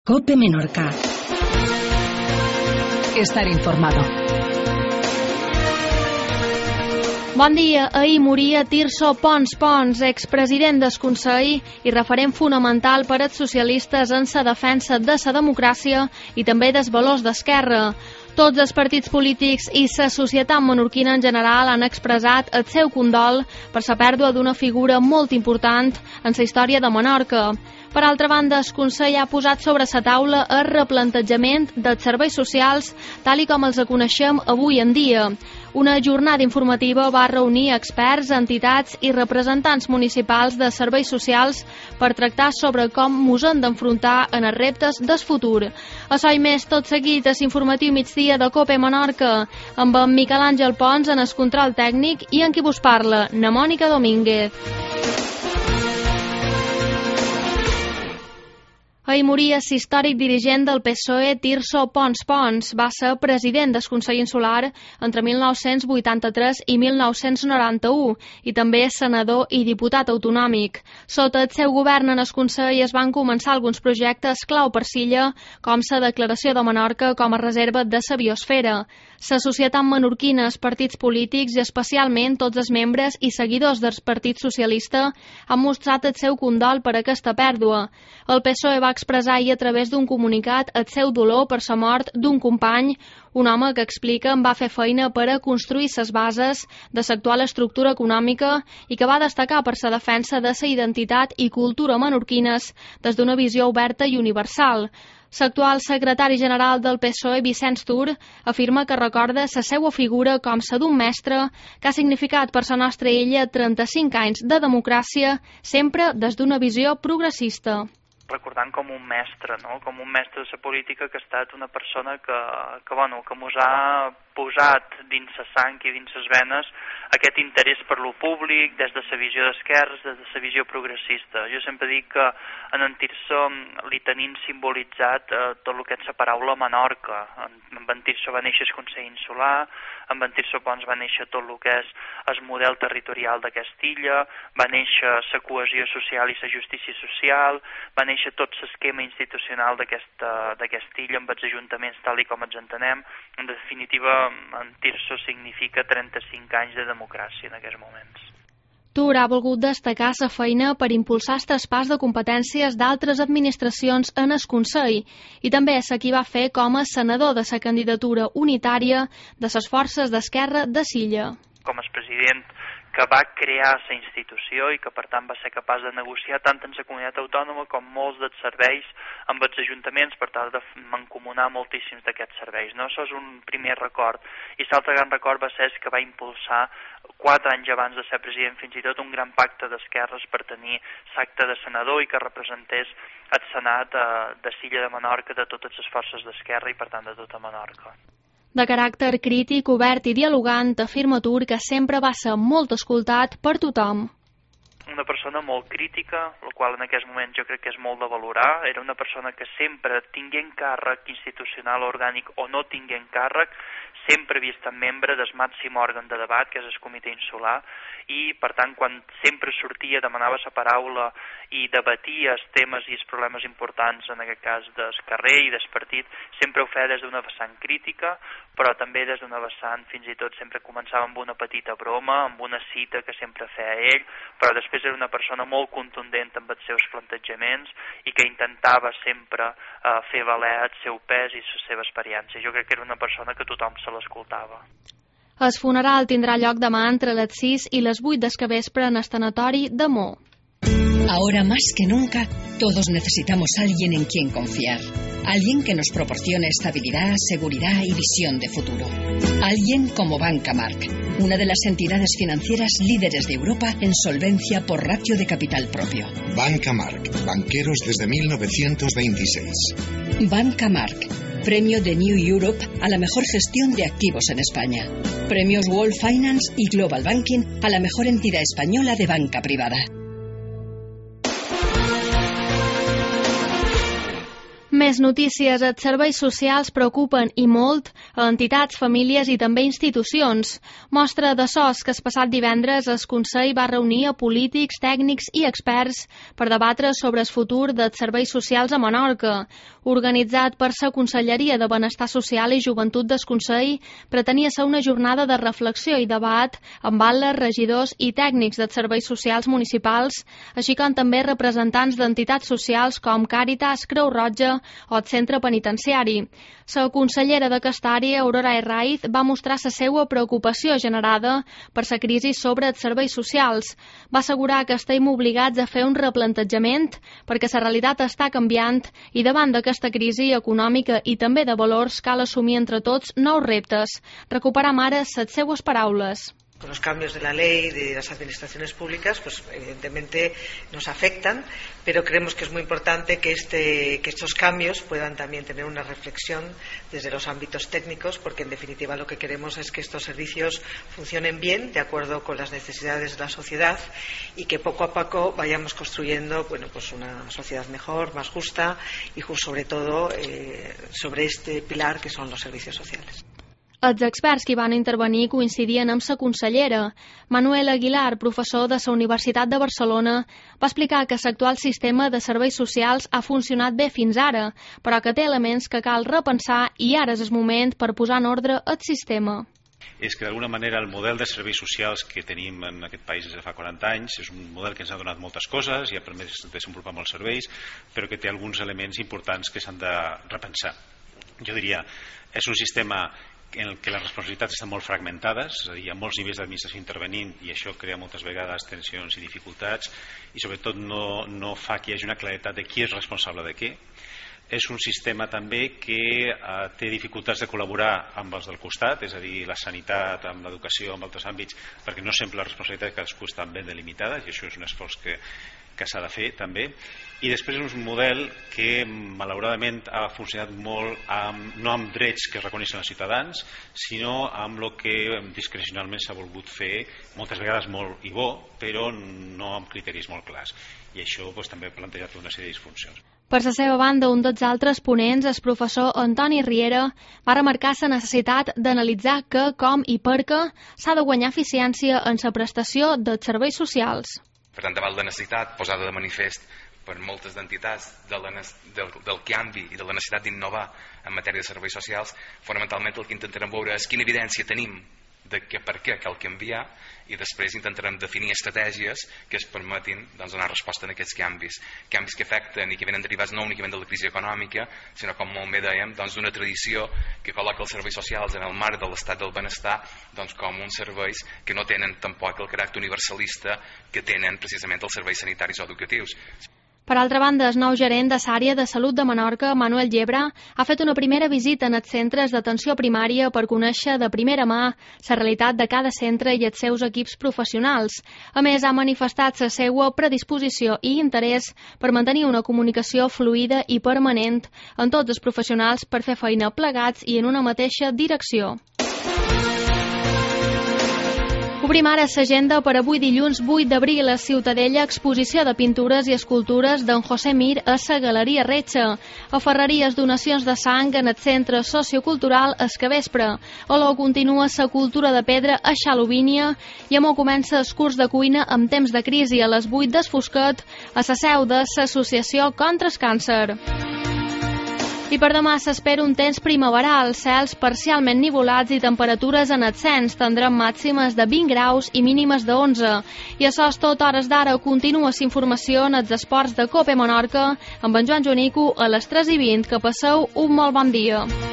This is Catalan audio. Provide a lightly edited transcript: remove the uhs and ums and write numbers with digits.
COPE Menorca. Estar informado. Bon dia. Ahir moria Tirso Pons, expresident del Consell i referent fonamental per als socialistes en la defensa de la democràcia i també dels valors d'esquerra. Tots els partits polítics i la societat menorquina en general han expressat el seu condol per la pèrdua d'una figura molt important en la història de Menorca. Per altra banda, el Consell ha posat sobre la taula el replantejament dels serveis socials tal i com els coneixem avui en dia. Una jornada informativa va reunir experts, entitats i representants municipals de serveis socials per tractar sobre com mos hem d'enfrontar en els reptes del futur. Això i més, tot seguit, és informatiu migdia de COPE Menorca, amb en Miquel Àngel Pons en el control tècnic i en qui vos parla, na Mònica Domínguez. Ahir moria l'històric dirigent del PSOE Tirso Pons. Va ser president del Consell Insular entre 1983 i 1991 i també senador i diputat autonòmic. Sota el seu govern en el Consell es van començar alguns projectes clau per l'illa, com la declaració de Menorca com a reserva de la biosfera. La societat menorquina, els partits polítics i especialment tots els membres i seguidors del Partit Socialista han mostrat el seu condol per aquesta pèrdua. El PSOE va expressar ahir a través d'un comunicat el seu dolor per la mort d'un company, un home que explica va fer feina per a construir les bases de l'actual estructura econòmica i que va destacar per la defensa de la identitat i cultura menorquines des d'una visió oberta i universal. L'actual secretari general del PSOE, Vicenç Tur, afirma que recorda la seva figura com la d'un mestre que ha significat per la nostra illa 35 anys de democràcia, sempre des d'una visió progressista. Recordant com un mestre, no? Com un mestre de la política que ha estat una persona que mos ha posat dins la sang i dins les venes aquest interès per lo públic, des de la visió d'esquerres, des de la visió progressista. Jo sempre dic que en Tirso li tenim simbolitzat tot el que és la paraula Menorca. En Tirso va néixer el Consell Insular, en Tirso Pons va néixer tot el que és el model territorial d'aquesta illa, va néixer la cohesió social i la justícia social, va néixer tot l'esquema institucional d'aquesta illa amb els ajuntaments tal i com els entenem. En definitiva, en Tirso significa 35 anys de democràcia en aquests moments. Tur ha volgut destacar la feina per impulsar el traspàs de competències d'altres administracions en el Consell i també és qui va fer com a senador de la candidatura unitària de les forces d'esquerra de l'illa. Com a president que va crear la institució i que per tant va ser capaç de negociar tant en la comunitat autònoma com molts dels serveis amb els ajuntaments per tal de mancomunar moltíssims d'aquests serveis. No? Això és un primer record. I l'altre gran record va ser que va impulsar 4 anys abans de ser president fins i tot un gran pacte d'esquerres per tenir l'acte de senador i que representés el Senat de l'illa de Menorca de totes les forces d'esquerra i per tant de tota Menorca. De caràcter crític, obert i dialogant, afirma Tur que sempre va ser molt escoltat per tothom. Una persona molt crítica, el qual en aquest moment jo crec que és molt de valorar. Era una persona que sempre, tinguent càrrec institucional orgànic o no tinguent càrrec, sempre havia estat membre del màxim òrgan de debat, que és el Comitè Insular, i per tant quan sempre sortia, demanava la paraula i debatia els temes i els problemes importants, en aquest cas del carrer i del partit, sempre ho feia des d'una vessant crítica, però també des d'una vessant, fins i tot sempre començava amb una petita broma, amb una cita que sempre feia ell, però després era una persona molt contundent amb els seus plantejaments i que intentava sempre fer valer el seu pes i la seva experiència. Jo crec que era una persona que tothom se l'escoltava. El funeral tindrà lloc demà entre les 6 i les 8 del capvespre en el tanatori de Mo. Ahora más que nunca, todos necesitamos a alguien en quien confiar. Alguien que nos proporcione estabilidad, seguridad y visión de futuro. Alguien como Banca Marc, una de las entidades financieras líderes de Europa en solvencia por ratio de capital propio. Banca Marc, banqueros desde 1926. Banca Marc, premio de New Europe a la mejor gestión de activos en España. Premios World Finance y Global Banking a la mejor entidad española de banca privada. Més notícies. Els serveis socials preocupen i molt a entitats, famílies i també institucions. Mostra de sos que el passat divendres el Consell va reunir a polítics, tècnics i experts per debatre sobre el futur dels serveis socials a Menorca. Organitzat per la Conselleria de Benestar Social i Joventut del Consell, pretenia ser una jornada de reflexió i debat amb batlles, regidors i tècnics dels serveis socials municipals, així com també representants d'entitats socials com Càritas, Creu Roja o el centre penitenciari. La consellera d'aquesta àrea, Aurora Herraiz, va mostrar la seva preocupació generada per la crisi sobre els serveis socials. Va assegurar que estem obligats a fer un replantejament perquè la realitat està canviant i davant d'aquesta crisi econòmica i també de valors cal assumir entre tots nous reptes. Recuperam ara les seues paraules. Con los cambios de la ley de las administraciones públicas, pues evidentemente nos afectan, pero creemos que es muy importante que estos cambios puedan también tener una reflexión desde los ámbitos técnicos, porque en definitiva lo que queremos es que estos servicios funcionen bien, de acuerdo con las necesidades de la sociedad, y que poco a poco vayamos construyendo, bueno, pues una sociedad mejor, más justa y sobre todo sobre este pilar que son los servicios sociales. Els experts que van intervenir coincidien amb la consellera. Manuel Aguilar, professor de la Universitat de Barcelona, va explicar que l'actual sistema de serveis socials ha funcionat bé fins ara, però que té elements que cal repensar i ara és el moment per posar en ordre el sistema. És que d'alguna manera el model de serveis socials que tenim en aquest país des de fa 40 anys és un model que ens ha donat moltes coses i ha permès desenvolupar molts serveis, però que té alguns elements importants que s'han de repensar. Jo diria, és un sistema en què les responsabilitats estan molt fragmentades, és a dir, hi ha molts nivells d'administració intervenint i això crea moltes vegades tensions i dificultats i sobretot no fa que hi hagi una claretat de qui és responsable de què. És un sistema també que té dificultats de col·laborar amb els del costat, és a dir, la sanitat, amb l'educació, amb altres àmbits, perquè no sempre les responsabilitats de cadascú estan ben delimitades i això és un esforç que s'ha de fer també. I després és un model que malauradament ha funcionat molt no amb drets que es reconeixen als ciutadans, sinó amb el que discrecionalment s'ha volgut fer, moltes vegades molt i bo, però no amb criteris molt clars. I això també ha plantejat una sèrie de disfuncions. Per la seva banda, un dels altres ponents, el professor Antoni Riera, va remarcar la necessitat d'analitzar què, com i per què s'ha de guanyar eficiència en la prestació dels serveis socials. Per tant, davant la necessitat posada de manifest per moltes entitats del canvi i de la necessitat d'innovar en matèria de serveis socials, fonamentalment el que intentarem veure és quina evidència tenim de per què cal canviar i després intentarem definir estratègies que es permetin donar resposta a aquests canvis que afecten i que venen derivats no únicament de la crisi econòmica, sinó, com molt bé dèiem, d'una tradició que col·loca els serveis socials en el marc de l'estat del benestar com uns serveis que no tenen tampoc el caràcter universalista que tenen precisament els serveis sanitaris o educatius. Per altra banda, el nou gerent de l'àrea de salut de Menorca, Manuel Llebra, ha fet una primera visita en els centres d'atenció primària per conèixer de primera mà la realitat de cada centre i els seus equips professionals. A més, ha manifestat la seva predisposició i interès per mantenir una comunicació fluida i permanent amb tots els professionals per fer feina plegats i en una mateixa direcció. Obrim ara l'agenda per avui dilluns 8 d'abril a Ciutadella, exposició de pintures i escultures d'en José Mir a la Galeria Retxa. A Ferreries, donacions de sang en el centre sociocultural Escavespre. Olor continua la cultura de pedra a Xalovínia i Amor comença el curs de cuina amb temps de crisi a les 8 d'Esfosquet a la seu de l'Associació contra el Càncer. I per demà s'espera un temps primaveral, cels parcialment nivolats i temperatures en ascens. Tindrem màximes de 20 graus i mínimes de 11. I això és tot. Hores d'ara continua la informació en els esports de Cope Menorca amb en Joan Jonico a les 3:20. Que passeu un molt bon dia.